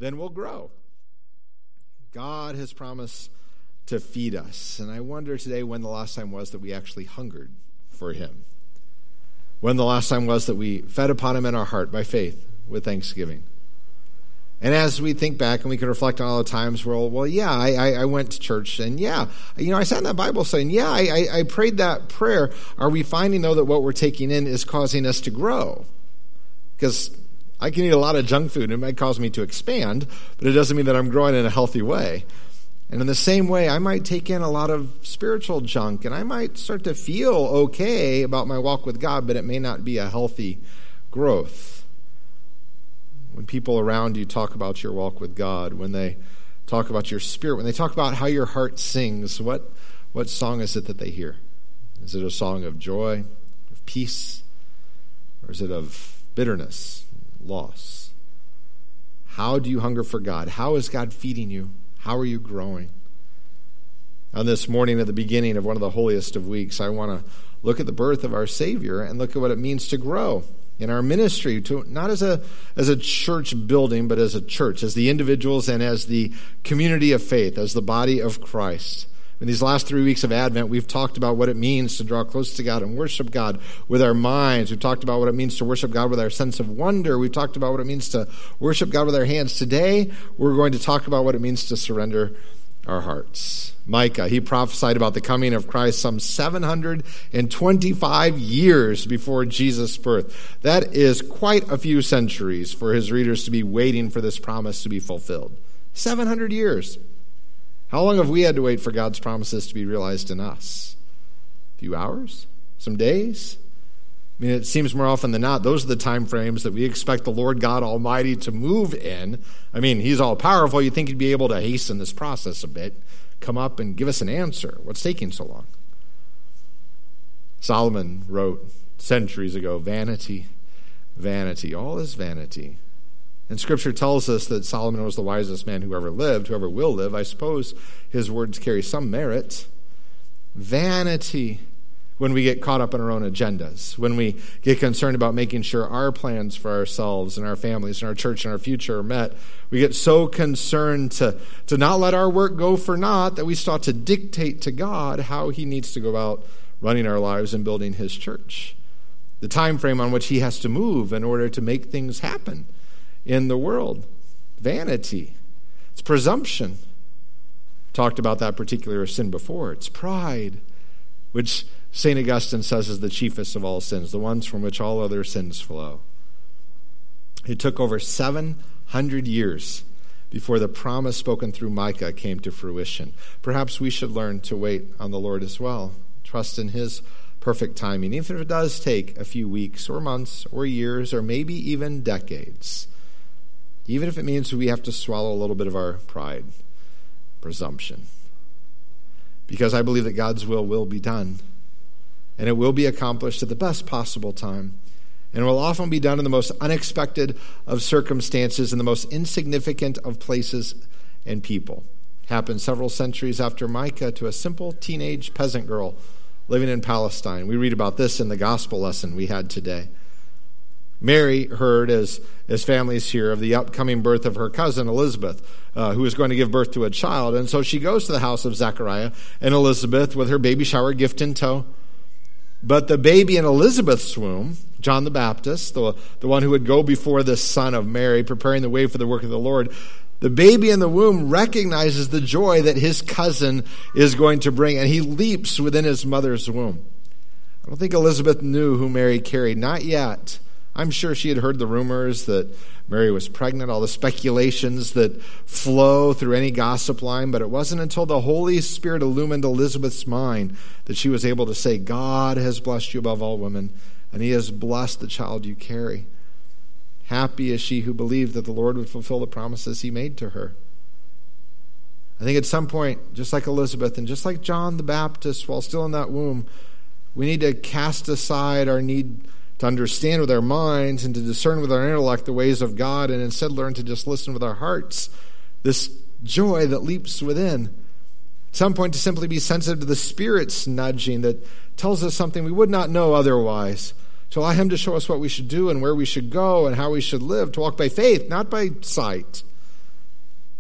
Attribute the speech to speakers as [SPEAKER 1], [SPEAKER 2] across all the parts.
[SPEAKER 1] then we'll grow. God has promised to feed us. And I wonder today when the last time was that we actually hungered for him. When the last time was that we fed upon him in our heart by faith with thanksgiving. And as we think back and we can reflect on all the times where, I went to church and I sat in that Bible study and I prayed that prayer. Are we finding though that what we're taking in is causing us to grow? Because I can eat a lot of junk food and it might cause me to expand, but it doesn't mean that I'm growing in a healthy way. And in the same way, I might take in a lot of spiritual junk and I might start to feel okay about my walk with God, but it may not be a healthy growth. When people around you talk about your walk with God, when they talk about your spirit, when they talk about how your heart sings, what song is it that they hear? Is it a song of joy, of peace, or is it of bitterness, loss? How do you hunger for God? How is God feeding you? How are you growing? On this morning at the beginning of one of the holiest of weeks, I want to look at the birth of our Savior and look at what it means to grow in our ministry, to not as a church building, but as a church, as the individuals and as the community of faith, as the body of Christ. In these last 3 weeks of Advent, we've talked about what it means to draw close to God and worship God with our minds. We've talked about what it means to worship God with our sense of wonder. We've talked about what it means to worship God with our hands. Today, we're going to talk about what it means to surrender our hearts. Micah, he prophesied about the coming of Christ some 725 years before Jesus' birth. That is quite a few centuries for his readers to be waiting for this promise to be fulfilled. 700 years. How long have we had to wait for God's promises to be realized in us? A few hours? Some days? I mean, it seems more often than not, those are the time frames that we expect the Lord God Almighty to move in. I mean, he's all powerful. You'd think he'd be able to hasten this process a bit, come up and give us an answer. What's taking so long? Solomon wrote centuries ago, vanity, vanity, all is vanity. And Scripture tells us that Solomon was the wisest man who ever lived, whoever will live. I suppose his words carry some merit. Vanity. When we get caught up in our own agendas, when we get concerned about making sure our plans for ourselves and our families and our church and our future are met, we get so concerned to not let our work go for naught that we start to dictate to God how he needs to go about running our lives and building his church. The time frame on which he has to move in order to make things happen in the world. Vanity. It's presumption. Talked about that particular sin before. It's pride, which St. Augustine says is the chiefest of all sins, the ones from which all other sins flow. It took over 700 years before the promise spoken through Micah came to fruition. Perhaps we should learn to wait on the Lord as well. Trust in his perfect timing, even if it does take a few weeks or months or years or maybe even decades. Even if it means we have to swallow a little bit of our pride, presumption. Because I believe that God's will be done. And it will be accomplished at the best possible time. And it will often be done in the most unexpected of circumstances, in the most insignificant of places and people. Happened several centuries after Micah to a simple teenage peasant girl living in Palestine. We read about this in the gospel lesson we had today. Mary heard, as families hear, of the upcoming birth of her cousin Elizabeth, who was going to give birth to a child. And so she goes to the house of Zechariah and Elizabeth with her baby shower gift in tow. But the baby in Elizabeth's womb, John the Baptist, the one who would go before the son of Mary, preparing the way for the work of the Lord, the baby in the womb recognizes the joy that his cousin is going to bring, and he leaps within his mother's womb. I don't think Elizabeth knew who Mary carried, not yet. I'm sure she had heard the rumors that Mary was pregnant, all the speculations that flow through any gossip line, but it wasn't until the Holy Spirit illumined Elizabeth's mind that she was able to say, God has blessed you above all women, and he has blessed the child you carry. Happy is she who believed that the Lord would fulfill the promises he made to her. I think at some point, just like Elizabeth and just like John the Baptist, while still in that womb, we need to cast aside our need to understand with our minds and to discern with our intellect the ways of God, and instead learn to just listen with our hearts. This joy that leaps within. At some point to simply be sensitive to the Spirit's nudging that tells us something we would not know otherwise. To allow him to show us what we should do and where we should go and how we should live. To walk by faith, not by sight.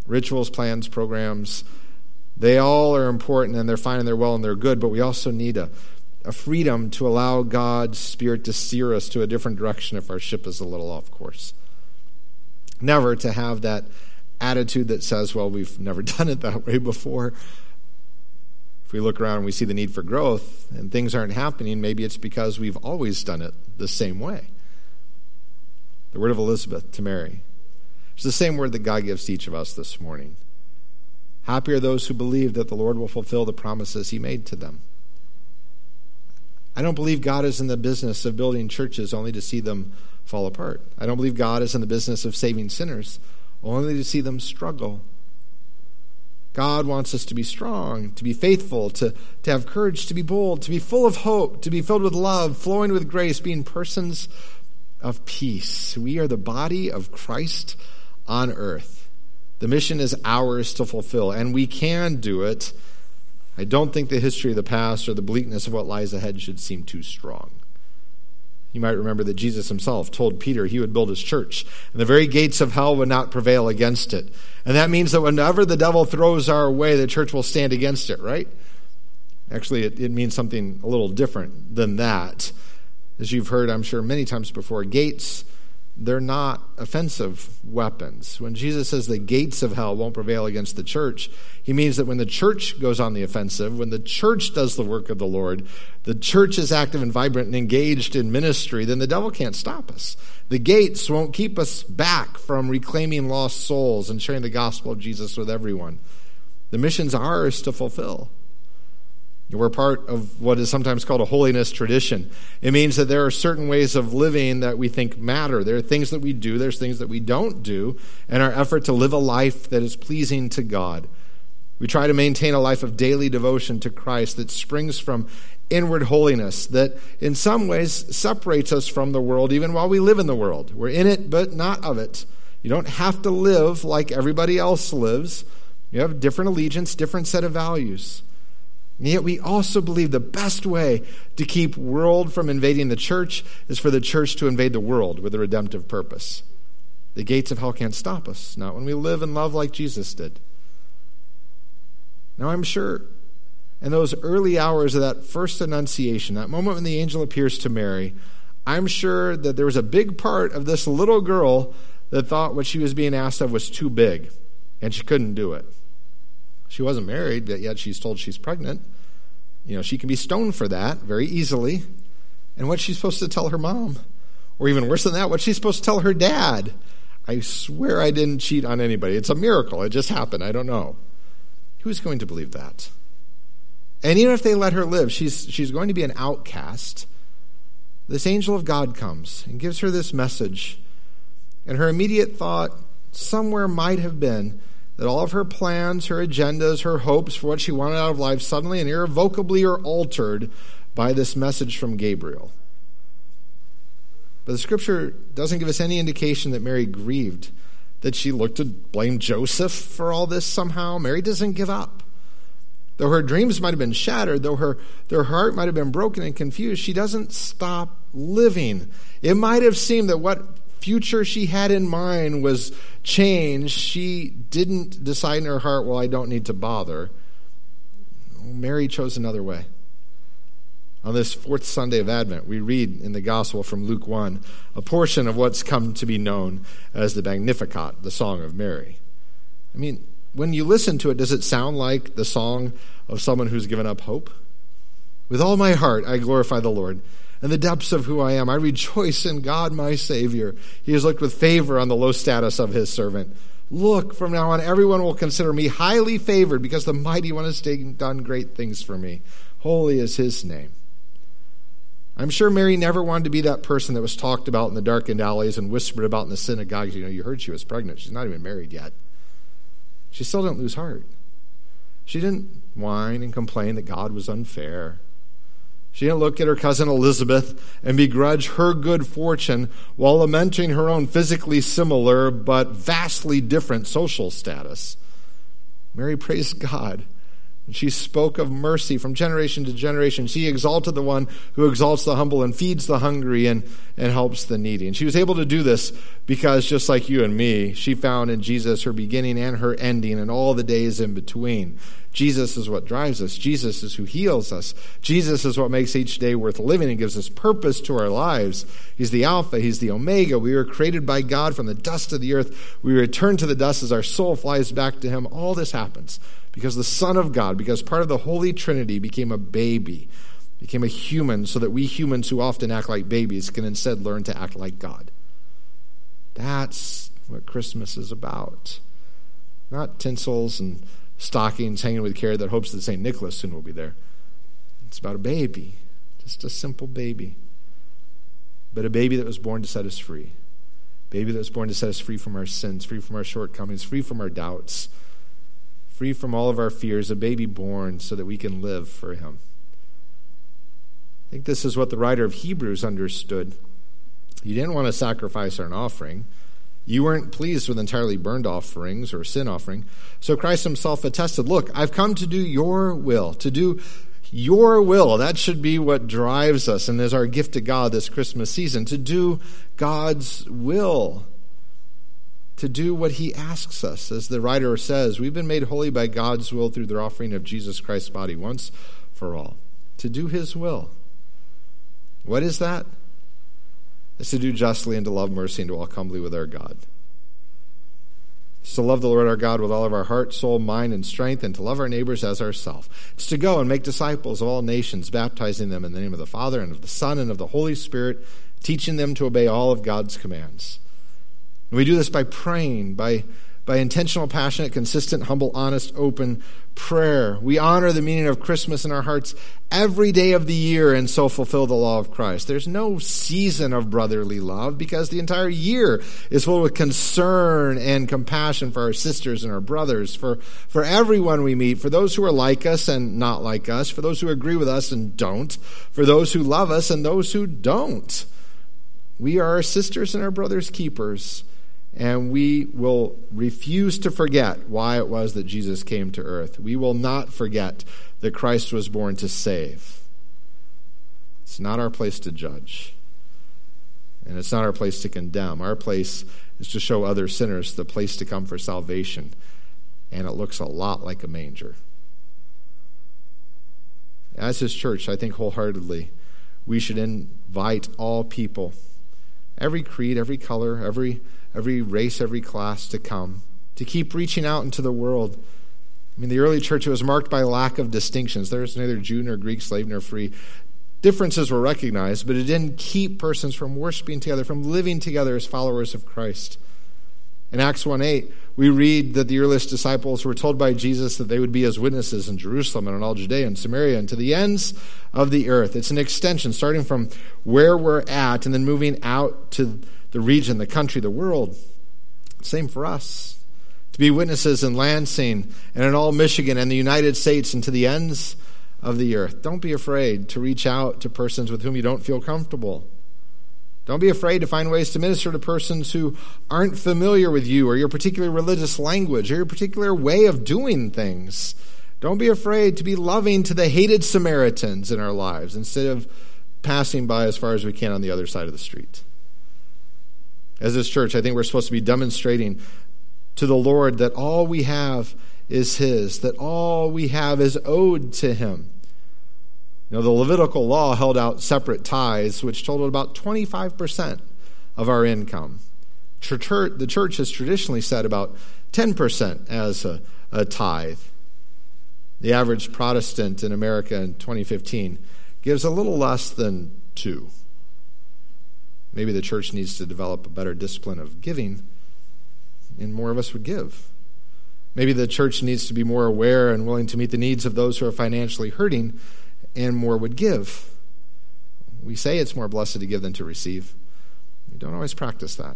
[SPEAKER 1] Rituals, plans, programs, they all are important, and they're fine, and they're well, and they're good, but we also need a freedom to allow God's Spirit to steer us to a different direction if our ship is a little off course. Never to have that attitude that says, well, we've never done it that way before. If we look around and we see the need for growth and things aren't happening, maybe it's because we've always done it the same way. The word of Elizabeth to Mary. It's the same word that God gives to each of us this morning. Happy are those who believe that the Lord will fulfill the promises he made to them. I don't believe God is in the business of building churches only to see them fall apart. I don't believe God is in the business of saving sinners only to see them struggle. God wants us to be strong, to be faithful, to have courage, to be bold, to be full of hope, to be filled with love, flowing with grace, being persons of peace. We are the body of Christ on earth. The mission is ours to fulfill, and we can do it. I don't think the history of the past or the bleakness of what lies ahead should seem too strong. You might remember that Jesus himself told Peter he would build his church, and the very gates of hell would not prevail against it. And that means that whenever the devil throws our way, the church will stand against it, right? Actually, it means something a little different than that. As you've heard, I'm sure, many times before, gates, they're not offensive weapons. When Jesus says the gates of hell won't prevail against the church, he means that when the church goes on the offensive, when the church does the work of the Lord, the church is active and vibrant and engaged in ministry, then the devil can't stop us. The gates won't keep us back from reclaiming lost souls and sharing the gospel of Jesus with everyone. The mission's ours to fulfill. We're part of what is sometimes called a holiness tradition. It means that there are certain ways of living that we think matter. There are things that we do, there's things that we don't do, in our effort to live a life that is pleasing to God. We try to maintain a life of daily devotion to Christ that springs from inward holiness, that in some ways separates us from the world even while we live in the world. We're in it, but not of it. You don't have to live like everybody else lives. You have a different allegiance, different set of values. And yet we also believe the best way to keep world from invading the church is for the church to invade the world with a redemptive purpose. The gates of hell can't stop us, not when we live and love like Jesus did. Now I'm sure in those early hours of that first annunciation, that moment when the angel appears to Mary, I'm sure that there was a big part of this little girl that thought what she was being asked of was too big, and she couldn't do it. She wasn't married, yet she's told she's pregnant. You know, she can be stoned for that very easily. And what's she supposed to tell her mom? Or even worse than that, what's she supposed to tell her dad? I swear I didn't cheat on anybody. It's a miracle. It just happened. I don't know. Who's going to believe that? And even if they let her live, she's going to be an outcast. This angel of God comes and gives her this message. And her immediate thought somewhere might have been that all of her plans, her agendas, her hopes for what she wanted out of life suddenly and irrevocably are altered by this message from Gabriel. But the scripture doesn't give us any indication that Mary grieved, that she looked to blame Joseph for all this somehow. Mary doesn't give up. Though her dreams might have been shattered, though her heart might have been broken and confused, she doesn't stop living. It might have seemed that what future she had in mind was changed. She didn't decide in her heart, well, I don't need to bother. Mary chose another way. On this fourth Sunday of Advent, we read in the Gospel from Luke 1 a portion of what's come to be known as the Magnificat, the Song of Mary. I mean, when you listen to it, does it sound like the song of someone who's given up hope? With all my heart, I glorify the Lord. In the depths of who I am, I rejoice in God, my Savior. He has looked with favor on the low status of his servant. Look, from now on, everyone will consider me highly favored because the Mighty One has done great things for me. Holy is his name. I'm sure Mary never wanted to be that person that was talked about in the darkened alleys and whispered about in the synagogues. You know, you heard she was pregnant. She's not even married yet. She still didn't lose heart. She didn't whine and complain that God was unfair. She didn't look at her cousin Elizabeth and begrudge her good fortune while lamenting her own physically similar but vastly different social status. Mary praised God She spoke of mercy from generation to generation. She exalted the one who exalts the humble and feeds the hungry and helps the needy. And she was able to do this because, just like you and me, she found in Jesus her beginning and her ending and all the days in between. Jesus is what drives us. Jesus is who heals us. Jesus is what makes each day worth living and gives us purpose to our lives. He's the Alpha. He's the Omega. We were created by God from the dust of the earth. We return to the dust as our soul flies back to him. All this happens because the Son of God, because part of the Holy Trinity, became a baby, became a human, so that we humans who often act like babies can instead learn to act like God. That's what Christmas is about. Not tinsels and stockings hanging with care that hopes that St. Nicholas soon will be there. It's about a baby, just a simple baby. But a baby that was born to set us free. A baby that was born to set us free from our sins, free from our shortcomings, free from our doubts, free from all of our fears. A baby born so that we can live for him. I think this is what the writer of Hebrews understood. You didn't want to sacrifice or an offering. You weren't pleased with entirely burned offerings or sin offering. So Christ himself attested, look, I've come to do your will, to do your will. That should be what drives us and is our gift to God this Christmas season, to do God's will, to do what he asks us. As the writer says, we've been made holy by God's will through the offering of Jesus Christ's body once for all, to do his will. What is that? It's to do justly and to love mercy and to walk humbly with our God. It's to love the Lord our God with all of our heart, soul, mind, and strength, and to love our neighbors as ourselves. It's to go and make disciples of all nations, baptizing them in the name of the Father and of the Son and of the Holy Spirit, teaching them to obey all of God's commands. And we do this by praying, by intentional, passionate, consistent, humble, honest, open prayer. We honor the meaning of Christmas in our hearts every day of the year and so fulfill the law of Christ. There's no season of brotherly love because the entire year is full with concern and compassion for our sisters and our brothers, for everyone we meet, for those who are like us and not like us, for those who agree with us and don't, for those who love us and those who don't. We are our sisters and our brothers' keepers. And we will refuse to forget why it was that Jesus came to earth. We will not forget that Christ was born to save. It's not our place to judge. And it's not our place to condemn. Our place is to show other sinners the place to come for salvation. And it looks a lot like a manger. As his church, I think wholeheartedly, we should invite all people, every creed, every color, every race, every class to come, to keep reaching out into the world. I mean, the early church was marked by lack of distinctions. There was neither Jew nor Greek, slave nor free. Differences were recognized, but it didn't keep persons from worshiping together, from living together as followers of Christ. In Acts 1:8, we read that the earliest disciples were told by Jesus that they would be his witnesses in Jerusalem and in all Judea and Samaria and to the ends of the earth. It's an extension, starting from where we're at and then moving out to the region, the country, the world. Same for us. To be witnesses in Lansing and in all Michigan and the United States and to the ends of the earth. Don't be afraid to reach out to persons with whom you don't feel comfortable. Don't be afraid to find ways to minister to persons who aren't familiar with you or your particular religious language or your particular way of doing things. Don't be afraid to be loving to the hated Samaritans in our lives instead of passing by as far as we can on the other side of the street. As this church, I think we're supposed to be demonstrating to the Lord that all we have is his, that all we have is owed to him. You know, the Levitical law held out separate tithes, which totaled about 25% of our income. The church has traditionally set about 10% as a tithe. The average Protestant in America in 2015 gives a little less than 2%. Maybe the church needs to develop a better discipline of giving, and more of us would give. Maybe the church needs to be more aware and willing to meet the needs of those who are financially hurting, and more would give. We say it's more blessed to give than to receive. We don't always practice that.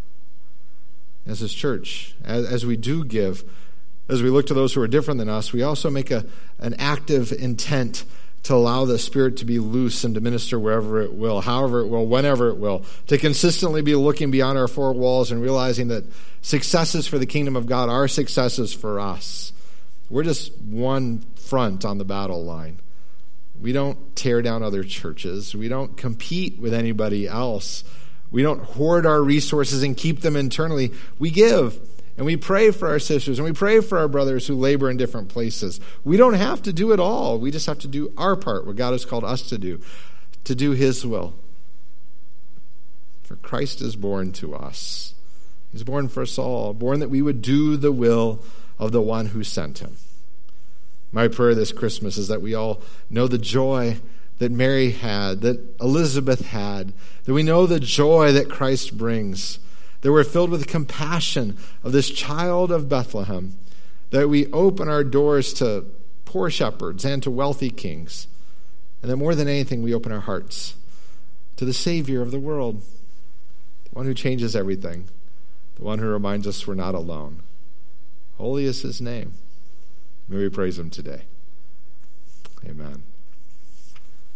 [SPEAKER 1] As this church, as we do give, as we look to those who are different than us, we also make an active intent to allow the Spirit to be loose and to minister wherever it will, however it will, whenever it will, to consistently be looking beyond our four walls and realizing that successes for the kingdom of God are successes for us. We're just one front on the battle line. We don't tear down other churches. We don't compete with anybody else. We don't hoard our resources and keep them internally. We give, and we pray for our sisters, and we pray for our brothers who labor in different places. We don't have to do it all. We just have to do our part, what God has called us to do His will. For Christ is born to us. He's born for us all, born that we would do the will of the one who sent Him. My prayer this Christmas is that we all know the joy that Mary had, that Elizabeth had, that we know the joy that Christ brings, that we're filled with compassion of this child of Bethlehem, that we open our doors to poor shepherds and to wealthy kings, and that more than anything we open our hearts to the Savior of the world, the one who changes everything, the one who reminds us we're not alone. Holy is His name. May we praise Him today. Amen.